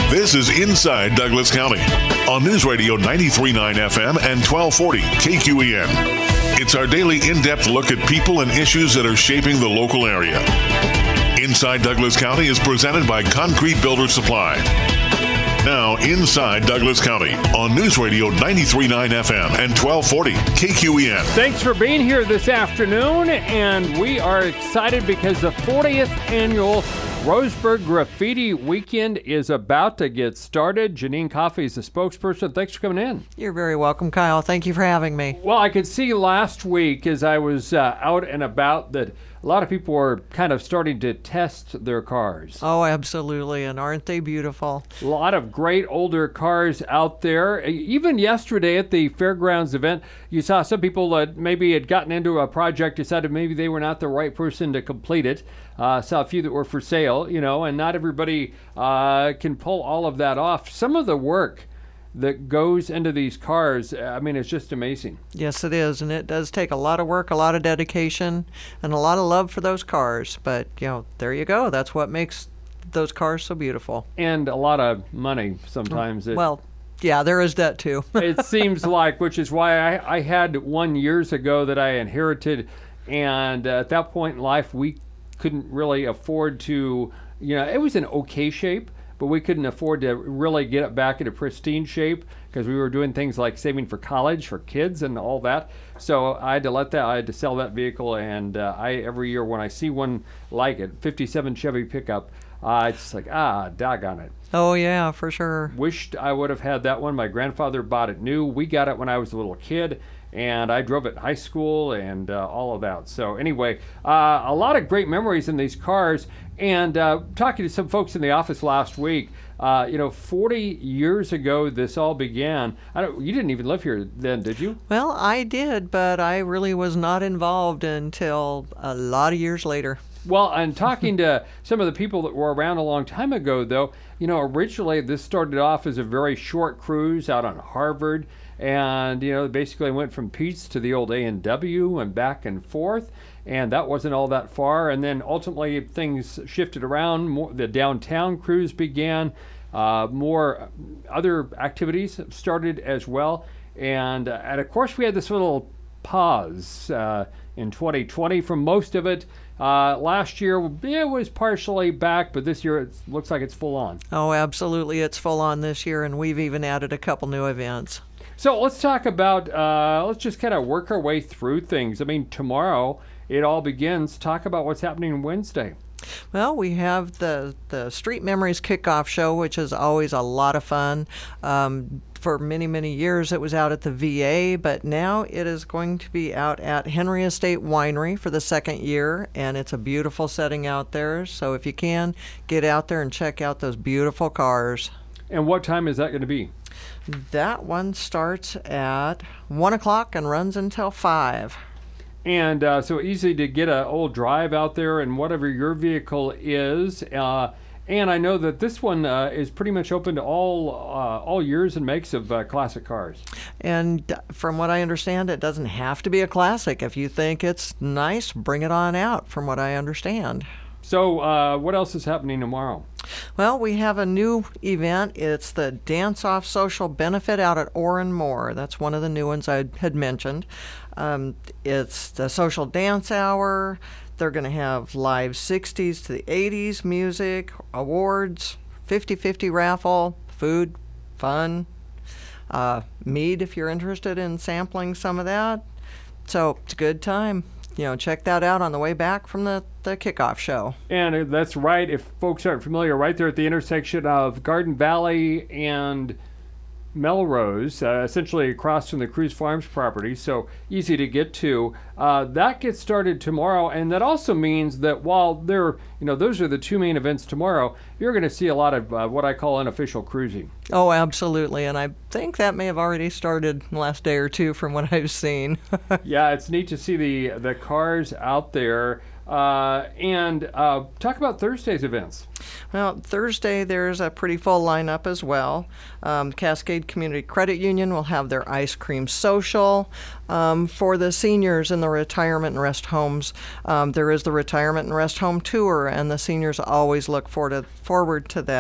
This is Inside Douglas County on News Radio 93.9 FM and 1240 KQEN. It's our daily in-depth look at people and issues that are shaping the local area. Inside Douglas County is presented by Concrete Builder Supply. Now, Inside Douglas County on News Radio 93.9 FM and 1240 KQEN. Thanks for being here this afternoon, and we are excited because the 40th annual Roseburg Graffiti Weekend is about to get started. Janine Coffey is the spokesperson. Thanks for coming in. You're very welcome, Kyle. Thank you for having me. Well, I could see last week as I was out and about that a lot of people were kind of starting to test their cars. Oh, absolutely, and aren't they beautiful? A lot of great older cars out there. Even yesterday at the Fairgrounds event, you saw some people that maybe had gotten into a project, decided maybe they were not the right person to complete it. Saw a few that were for sale, and not everybody can pull all of that off. Some of the work that goes into these cars, it's just amazing. Yes, it is, and it does take a lot of work, a lot of dedication, and a lot of love for those cars. But, there you go. That's what makes those cars so beautiful. And a lot of money sometimes. Yeah, there is that too. It seems like, which is why I had one years ago that I inherited, and at that point in life, we couldn't really afford to, it was in okay shape, but we couldn't afford to really get it back into pristine shape because we were doing things like saving for college for kids and all that. So I had to sell that vehicle, and every year when I see one like it, 57 Chevy pickup, it's like, doggone it. Oh, yeah, for sure. Wished I would have had that one. My grandfather bought it new. We got it when I was a little kid, and I drove it in high school and all of that. So anyway, a lot of great memories in these cars. And talking to some folks in the office last week, 40 years ago this all began. You didn't even live here then, did you? Well, I did, but I really was not involved until a lot of years later. Well, and talking to some of the people that were around a long time ago, though, originally this started off as a very short cruise out on Harvard. And, basically went from Pete's to the old A&W and back and forth. And that wasn't all that far. And then ultimately things shifted around. The downtown cruise began. More other activities started as well. And of course we had this little pause in 2020 from most of it. Last year it was partially back, but this year it looks like it's full on. Oh, absolutely. It's full on this year, and we've even added a couple new events. So let's talk about, let's just kind of work our way through things. Tomorrow it all begins. Talk about what's happening Wednesday. Well, we have the Street Memories Kickoff Show, which is always a lot of fun. For many, many years it was out at the VA, but now it is going to be out at Henry Estate Winery for the second year, and it's a beautiful setting out there. So if you can, get out there and check out those beautiful cars. And what time is that going to be? That one starts at 1 o'clock and runs until 5. And so easy to get an old drive out there and whatever your vehicle is. And I know that this one is pretty much open to all years and makes of classic cars. And from what I understand, it doesn't have to be a classic. If you think it's nice, bring it on out, from what I understand. So what else is happening tomorrow? Well, we have a new event. It's the Dance Off Social Benefit out at Orrin Moore. That's one of the new ones I had mentioned. It's the social dance hour. They're going to have live 60s to the 80s music, awards, 50-50 raffle, food, fun, mead if you're interested in sampling some of that. So it's a good time. Check that out on the way back from the kickoff show. And that's right. If folks aren't familiar, right there at the intersection of Garden Valley and Melrose, essentially across from the Cruz Farms property, so easy to get to. That gets started tomorrow, and that also means that while those are the two main events tomorrow, you're going to see a lot of what I call unofficial cruising. Oh, absolutely, and I think that may have already started the last day or two from what I've seen. Yeah, it's neat to see the cars out there. And talk about Thursday's events. Well, Thursday there's a pretty full lineup as well. Cascade Community Credit Union will have their ice cream social. For the seniors in the retirement and rest homes, there is the retirement and rest home tour, and the seniors always look forward to that.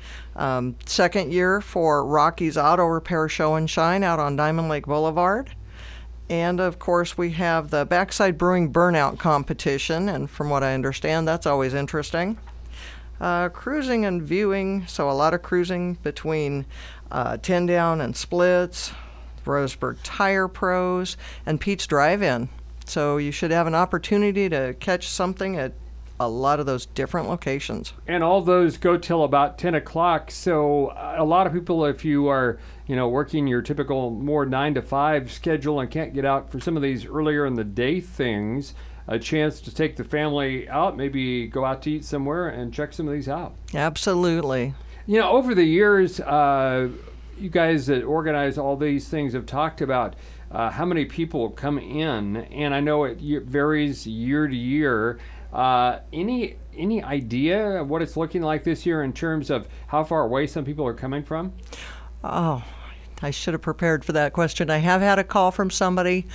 Second year for Rocky's Auto Repair Show and Shine out on Diamond Lake Boulevard. And of course, we have the Backside Brewing Burnout Competition, and from what I understand, that's always interesting. Cruising and viewing, so a lot of cruising between 10 Down and Splits, Roseburg Tire Pros, and Pete's Drive-In. So you should have an opportunity to catch something at a lot of those different locations. And all those go till about 10 o'clock. So a lot of people, if you are, working your typical more 9 to 5 schedule and can't get out for some of these earlier in the day things, a chance to take the family out, maybe go out to eat somewhere and check some of these out. Absolutely. Over the years, you guys that organize all these things have talked about how many people come in, and I know it varies year to year. Any idea of what it's looking like this year in terms of how far away some people are coming from? Oh, I should have prepared for that question. I have had a call from somebody.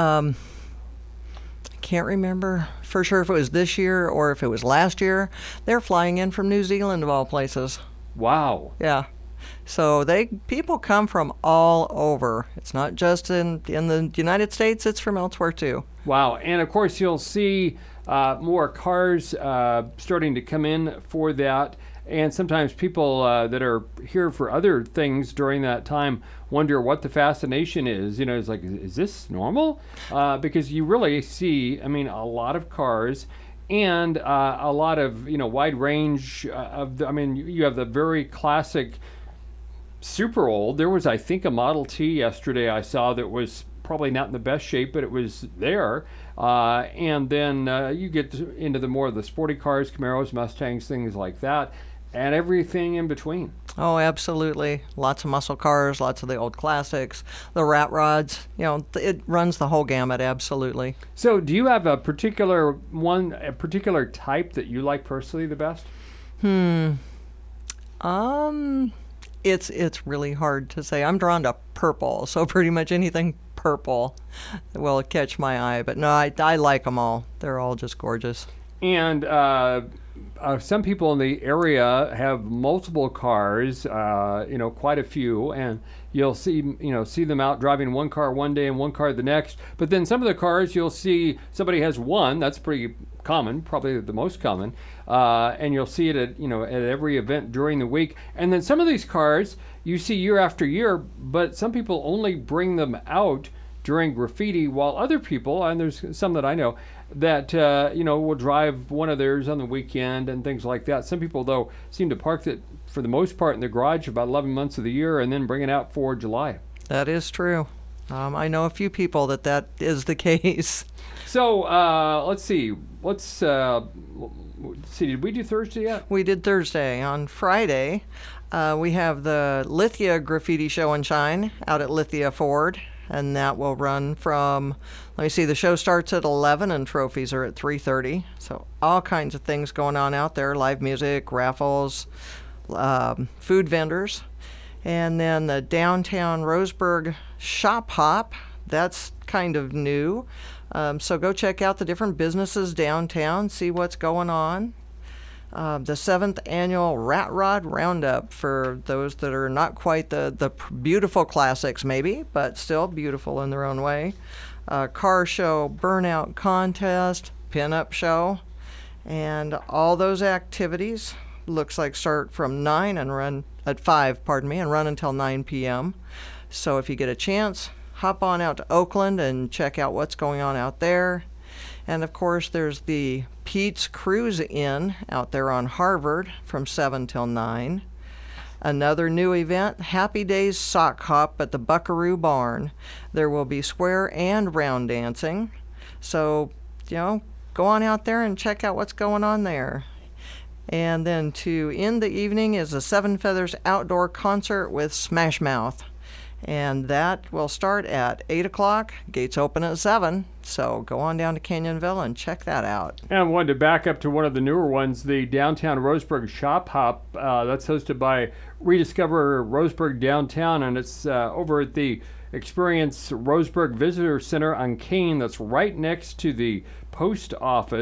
Can't remember for sure if it was this year or if it was last year. They're flying in from New Zealand of all places. Wow. Yeah. So people come from all over. It's not just in the United States, it's from elsewhere too. Wow. And of course you'll see more cars starting to come in for that. And sometimes people that are here for other things during that time wonder what the fascination is. It's like, is this normal? Because you really see, a lot of cars and a lot of, wide range you have the very classic super old. There was, I think, a Model T yesterday I saw that was probably not in the best shape, but it was there. And then you get into the more of the sporty cars, Camaros, Mustangs, things like that. And everything in between. Oh, absolutely. Lots of muscle cars, lots of the old classics, the rat rods. It runs the whole gamut, absolutely. So do you have a particular type that you like personally the best? It's really hard to say. I'm drawn to purple, so pretty much anything purple will catch my eye. But no, I like them all. They're all just gorgeous. And some people in the area have multiple cars, quite a few, and you'll see them out driving one car one day and one car the next. But then some of the cars you'll see somebody has one. That's pretty common, probably the most common, and you'll see it at every event during the week. And then some of these cars you see year after year, but some people only bring them out during graffiti, while other people, and there's some that I know, that will drive one of theirs on the weekend and things like that. Some people, though, seem to park it for the most part in the garage about 11 months of the year and then bring it out for July. That is true. I know a few people that is the case. So let's see. Let's see. Did we do Thursday yet? We did Thursday. On Friday, we have the Lithia Graffiti Show and Shine out at Lithia Ford. And that will run from, the show starts at 11 and trophies are at 3:30. So all kinds of things going on out there, live music, raffles, food vendors. And then the downtown Roseburg Shop Hop, that's kind of new. So go check out the different businesses downtown, see what's going on. The 7th annual Rat Rod Roundup for those that are not quite the beautiful classics maybe, but still beautiful in their own way. Car show, burnout contest, pinup show, and all those activities looks like start from 9 and run at 5, and run until 9 p.m. So if you get a chance, hop on out to Oakland and check out what's going on out there. And of course, there's the Pete's Cruise Inn out there on Harvard from 7 till 9. Another new event, Happy Days Sock Hop at the Buckaroo Barn. There will be square and round dancing. So, go on out there and check out what's going on there. And then to end the evening is a Seven Feathers outdoor concert with Smash Mouth. And that will start at 8 o'clock. Gates open at 7. So go on down to Canyonville and check that out. And I wanted to back up to one of the newer ones, the Downtown Roseburg Shop Hop. That's hosted by Rediscover Roseburg Downtown, and it's over at the Experience Roseburg Visitor Center on Kane. That's right next to the post office.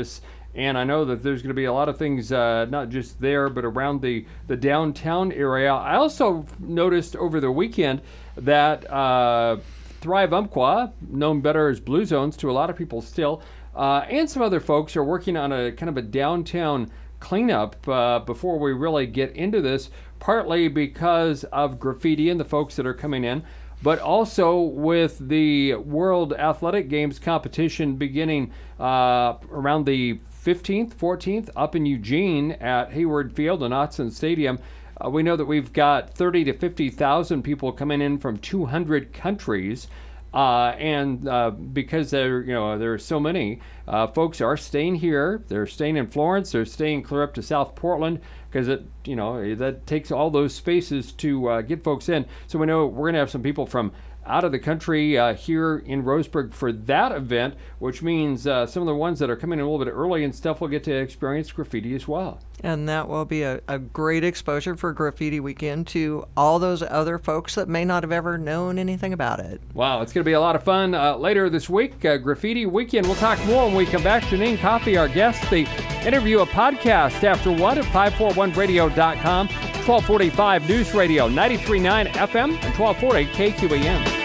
And I know that there's going to be a lot of things, not just there, but around the downtown area. I also noticed over the weekend that Thrive Umpqua, known better as Blue Zones to a lot of people still, and some other folks are working on a kind of a downtown cleanup before we really get into this, partly because of graffiti and the folks that are coming in, but also with the World Athletic Games competition beginning around the 15th, 14th up in Eugene at Hayward Field and Autzen Stadium. We know that we've got 30 to 50,000 people coming in from 200 countries. And because there are so many, folks are staying here. They're staying in Florence. They're staying clear up to South Portland because that takes all those spaces to get folks in. So we know we're going to have some people from out of the country here in Roseburg for that event, which means some of the ones that are coming in a little bit early and stuff will get to experience graffiti as well. And that will be a great exposure for Graffiti Weekend to all those other folks that may not have ever known anything about it. Wow, it's going to be a lot of fun. Later this week, Graffiti Weekend. We'll talk more when we come back. Janine Coffey, our guest, the interview, a podcast after 1 at 541radio.com, 1245 News Radio, 93.9 FM, and 1240 KQAM.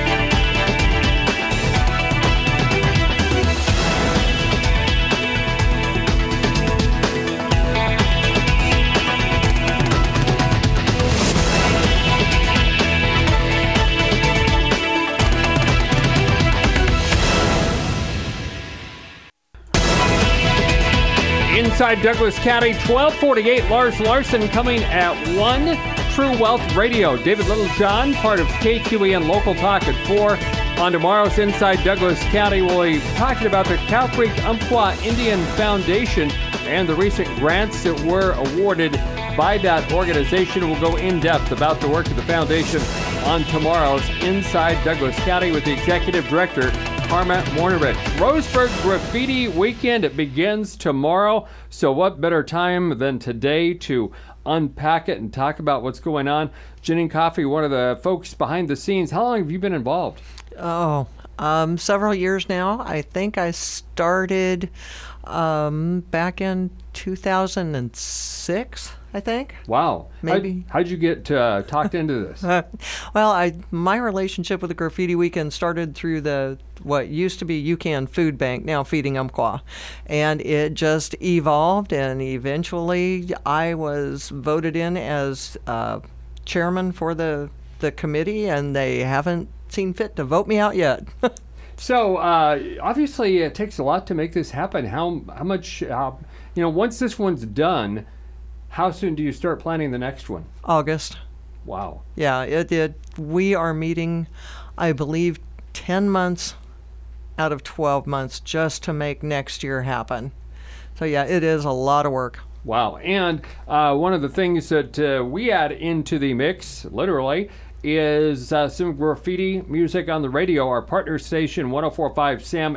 Inside Douglas County, 1248, Lars Larson coming at 1, True Wealth Radio. David Littlejohn, part of KQEN Local Talk at 4. On tomorrow's Inside Douglas County, we'll be talking about the Cow Creek Umpqua Indian Foundation and the recent grants that were awarded by that organization. We'll go in depth about the work of the foundation on tomorrow's Inside Douglas County with the Executive Director, Karma Mornerich. Roseburg Graffiti Weekend, it begins tomorrow. So what better time than today to unpack it and talk about what's going on? Janine Coffey, one of the folks behind the scenes. How long have you been involved? Several years now. I think I started back in 2006. I think. Wow. Maybe. How'd you get talked into this? Well, my relationship with the Graffiti Weekend started through what used to be UCAN Food Bank, now Feeding Umpqua. And it just evolved, and eventually I was voted in as chairman for the committee, and they haven't seen fit to vote me out yet. So, obviously it takes a lot to make this happen. How much, once this one's done, how soon do you start planning the next one? August. Wow. Yeah, we are meeting, I believe, 10 months out of 12 months just to make next year happen. So yeah, it is a lot of work. Wow. And one of the things that we add into the mix, literally, is some graffiti music on the radio. Our partner station, 104.5 Sam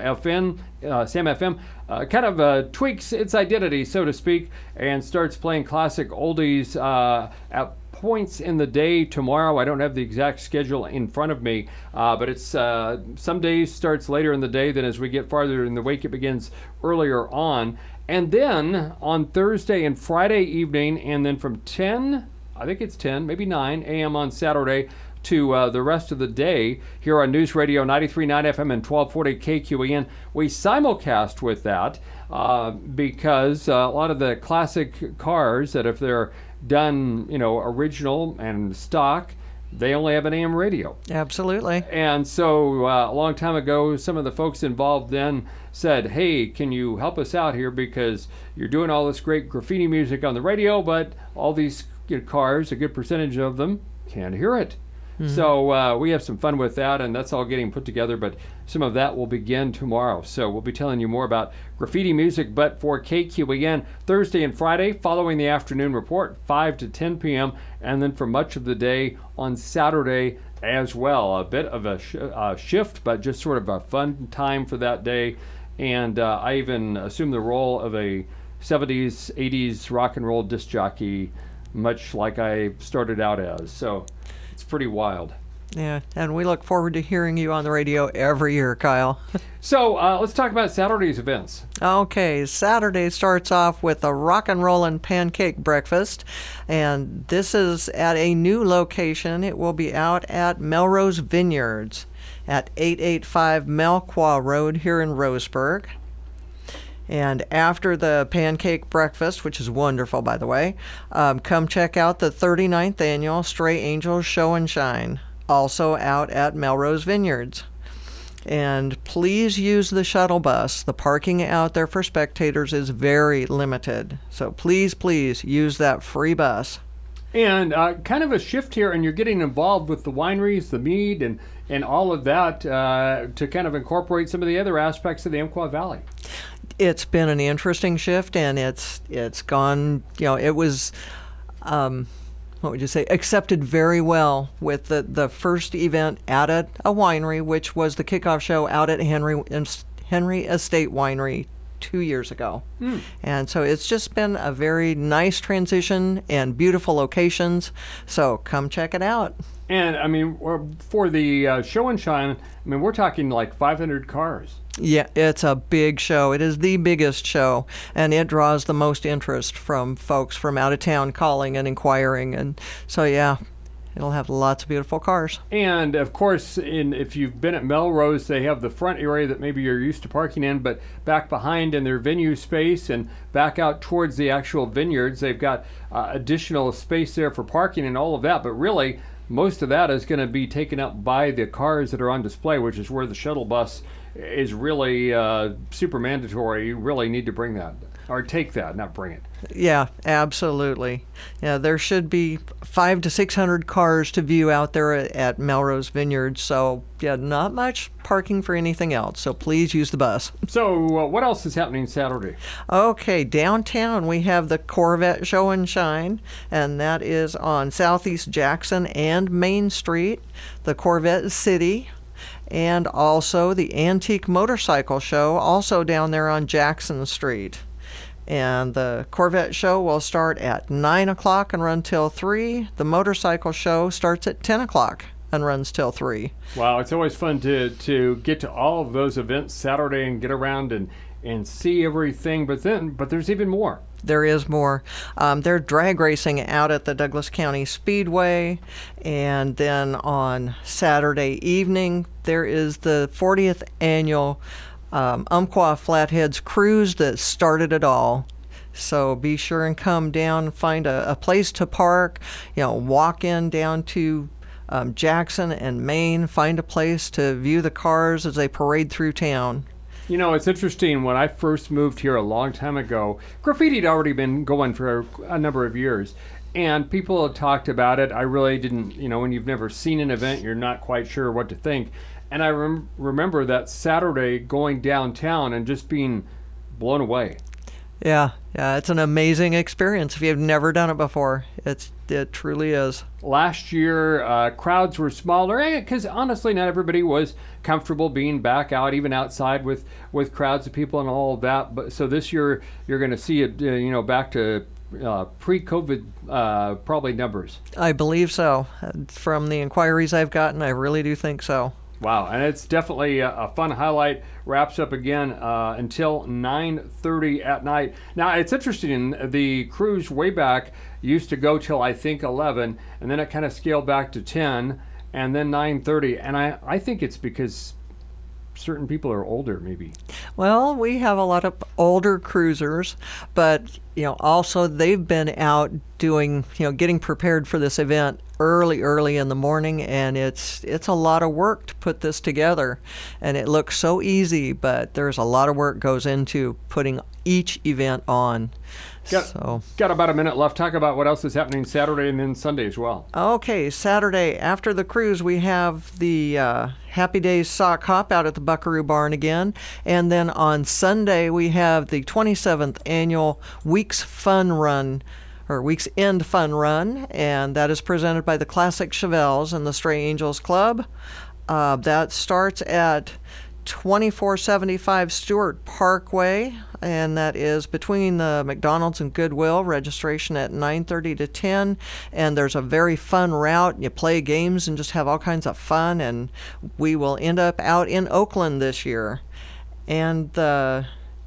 FM, kind of tweaks its identity, so to speak, and starts playing classic oldies at points in the day tomorrow. I don't have the exact schedule in front of me, but it's some days starts later in the day. Then as we get farther in the week, it begins earlier on. And then on Thursday and Friday evening, and then from 10, I think it's 10, maybe 9 a.m. on Saturday to the rest of the day here on News Radio 93.9 FM and 1240 KQEN. We simulcast with that because a lot of the classic cars that if they're done, original and stock, they only have an AM radio. Absolutely. And so a long time ago, some of the folks involved then said, hey, can you help us out here because you're doing all this great graffiti music on the radio, but all these cars, a good percentage of them, can't hear it. Mm-hmm. So we have some fun with that, and that's all getting put together, but some of that will begin tomorrow. So we'll be telling you more about graffiti music, but for KQEN, Thursday and Friday, following the afternoon report, 5 to 10 p.m., and then for much of the day on Saturday as well. A bit of a shift, but just sort of a fun time for that day. And I even assumed the role of a 70s, 80s rock and roll disc jockey, much like I started out as. So it's pretty wild. Yeah, and we look forward to hearing you on the radio every year, Kyle. So let's talk about Saturday's events. Okay, Saturday starts off with a rock and rollin' pancake breakfast, and this is at a new location. It will be out at Melrose Vineyards at 885 Melquaw Road here in Roseburg. And after the pancake breakfast, which is wonderful, by the way, come check out the 39th Annual Stray Angels Show and Shine, also out at Melrose Vineyards. And please use the shuttle bus. The parking out there for spectators is very limited. So please, please use that free bus. And kind of a shift here, and you're getting involved with the wineries, the mead, and all of that to kind of incorporate some of the other aspects of the Umpqua Valley. It's been an interesting shift, and it's gone, it was, what would you say, accepted very well with the first event out at a winery, which was the kickoff show out at Henry Estate Winery 2 years ago. And so it's just been a very nice transition and beautiful locations. So come check it out. And I mean, for the show and shine, I mean, we're talking like 500 cars. Yeah, it's a big show. It is the biggest show, and it draws the most interest from folks from out of town calling and inquiring. And so, yeah, it'll have lots of beautiful cars. And, of course, if you've been at Melrose, they have the front area that maybe you're used to parking in, but back behind in their venue space and back out towards the actual vineyards, they've got additional space there for parking and all of that. But really, most of that is going to be taken up by the cars that are on display, which is where the shuttle bus is really super mandatory. You really need to bring that, or take that, not bring it. Yeah, absolutely. Yeah, there should be 500 to 600 cars to view out there at Melrose Vineyards. So, yeah, not much parking for anything else. So please use the bus. So what else is happening Saturday? Okay, downtown we have the Corvette Show and Shine, and that is on Southeast Jackson and Main Street, the Corvette City, and also the Antique Motorcycle Show, also down there on Jackson Street. And the Corvette Show will start at 9 o'clock and run till 3. The Motorcycle Show starts at 10 o'clock and runs till 3. Wow, it's always fun to get to all of those events Saturday and get around and see everything. But there's even more. There is more. They're drag racing out at the Douglas County Speedway. And then on Saturday evening, there is the 40th annual Umpqua Flatheads Cruise that started it all. So be sure and come down, find a place to park, walk in down to Jackson and Maine, find a place to view the cars as they parade through town. It's interesting. When I first moved here a long time ago, graffiti had already been going for a number of years, and people had talked about it. I really didn't, when you've never seen an event, you're not quite sure what to think. And I remember that Saturday going downtown and just being blown away. Yeah, it's an amazing experience if you've never done it before. It truly is. Last year, crowds were smaller because honestly, not everybody was comfortable being back out, even outside with crowds of people and all of that. But so this year, you're going to see it, back to pre-COVID probably numbers. I believe so. From the inquiries I've gotten, I really do think so. Wow, and it's definitely a fun highlight. Wraps up again until 9:30 at night. Now, it's interesting. The cruise way back used to go till, I think, 11, and then it kind of scaled back to 10, and then 9:30. And I think it's because certain people are older, maybe. Well, we have a lot of older cruisers, but, also they've been out doing, getting prepared for this event early in the morning, and it's a lot of work to put this together. And it looks so easy, but there's a lot of work goes into putting each event on. Got about a minute left. Talk about what else is happening Saturday and then Sunday as well. Okay, Saturday after the cruise, we have the Happy Days Sock Hop out at the Buckaroo Barn again. And then on Sunday, we have the 27th annual Week's End Fun Run, and that is presented by the Classic Chevelles and the Stray Angels Club. That starts at 2475 Stewart Parkway, and that is between the McDonald's and Goodwill. Registration at 9:30 to 10, and there's a very fun route. You play games and just have all kinds of fun, and we will end up out in Oakland this year. And the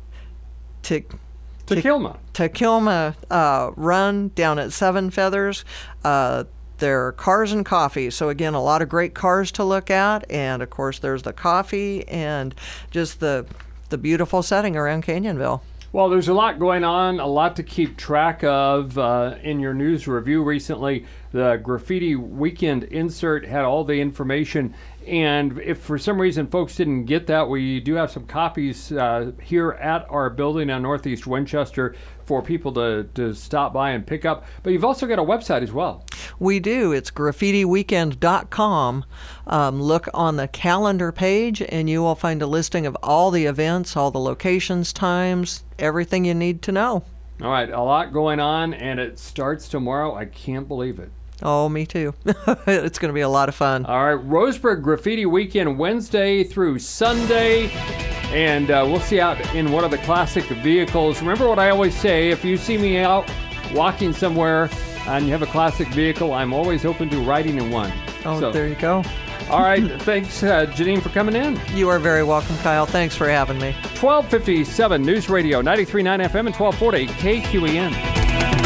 Takilma run down at Seven Feathers. There are cars and coffee. So again, a lot of great cars to look at, and of course there's the coffee and just the beautiful setting around Canyonville. Well, there's a lot going on, a lot to keep track of. In your news review recently, the Graffiti Weekend insert had all the information. And if for some reason folks didn't get that, we do have some copies here at our building on Northeast Winchester for people to stop by and pick up. But you've also got a website as well. We do. It's graffitiweekend.com. Look on the calendar page, and you will find a listing of all the events, all the locations, times, everything you need to know. All right, a lot going on, and it starts tomorrow. I can't believe it. Oh, me too. It's going to be a lot of fun. All right, Roseburg Graffiti Weekend, Wednesday through Sunday. And we'll see out in one of the classic vehicles. Remember what I always say, if you see me out walking somewhere and you have a classic vehicle, I'm always open to riding in one. Oh, so, there you go. All right, thanks, Janine, for coming in. You are very welcome, Kyle. Thanks for having me. 1257 News Radio, 93.9 FM and 1240 KQEN.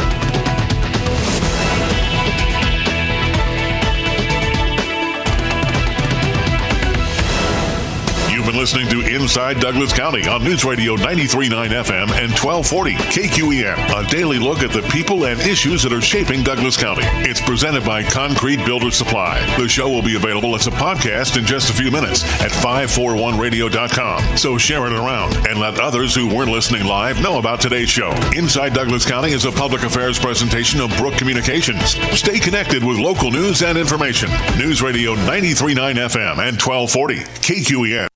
Been listening to Inside Douglas County on News Radio 93.9 FM and 1240 KQEN, a daily look at the people and issues that are shaping Douglas County. It's presented by Concrete Builder Supply. The show will be available as a podcast in just a few minutes at 541radio.com. So share it around and let others who weren't listening live know about today's show. Inside Douglas County is a public affairs presentation of Brook Communications. Stay connected with local news and information. News Radio 93.9 FM and 1240 KQEN.